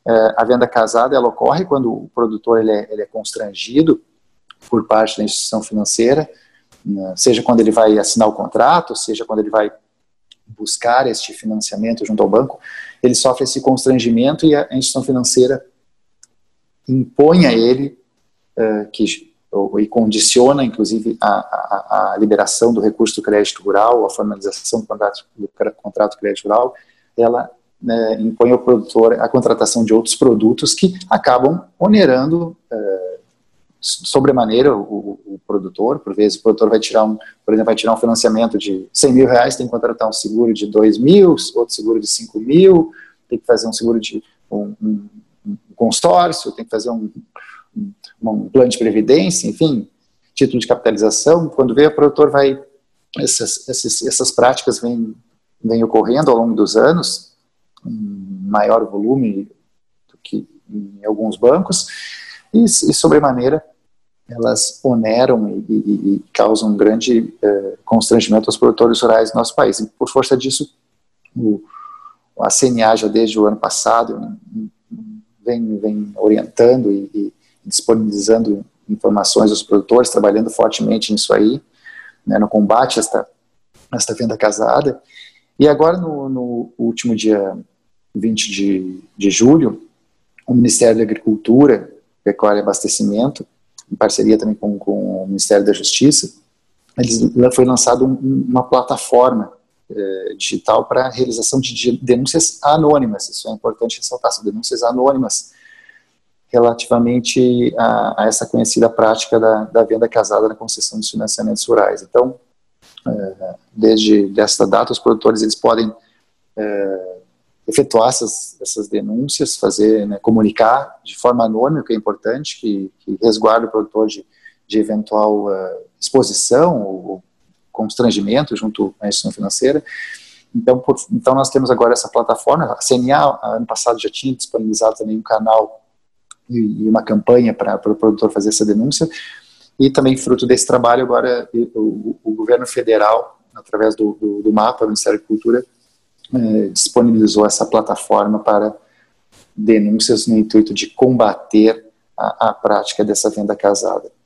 A venda casada, ela ocorre quando o produtor ele é constrangido por parte da instituição financeira, seja quando ele vai assinar o contrato, seja quando ele vai buscar este financiamento junto ao banco, ele sofre esse constrangimento e a instituição financeira impõe a ele e condiciona, inclusive, a liberação do recurso do crédito rural, a formalização do contrato de crédito rural, ela impõe ao produtor a contratação de outros produtos que acabam onerando sobremaneira o produtor. Por vezes o produtor vai tirar um financiamento de 100 mil reais, tem que contratar um seguro de 2 mil, outro seguro de 5 mil, tem que fazer um seguro de um consórcio, tem que fazer um plano de previdência, enfim, título de capitalização. Quando vê, o produtor essas práticas vêm ocorrendo ao longo dos anos, em maior volume do que em alguns bancos, e sobremaneira elas oneram e causam um grande constrangimento aos produtores rurais do nosso país. E por força disso, a CNA já desde o ano passado vem orientando e disponibilizando informações aos produtores, trabalhando fortemente nisso aí, né, no combate a esta venda casada. E agora, no último dia 20 de julho, o Ministério da Agricultura, Pecuária e Abastecimento, em parceria também com o Ministério da Justiça, foi lançado uma plataforma digital para a realização de denúncias anônimas. Isso é importante ressaltar, são denúncias anônimas relativamente a essa conhecida prática da venda casada na concessão de financiamentos rurais. Então, desde esta data, os produtores eles podem efetuar essas denúncias, comunicar de forma anônima, o que é importante, que resguarde o produtor de eventual exposição ou constrangimento junto à instituição financeira. Então nós temos agora essa plataforma. A CNA, ano passado, já tinha disponibilizado também um canal e uma campanha para o produtor fazer essa denúncia, e também fruto desse trabalho agora o governo federal, através do MAPA, do Ministério da Agricultura, disponibilizou essa plataforma para denúncias no intuito de combater a prática dessa venda casada.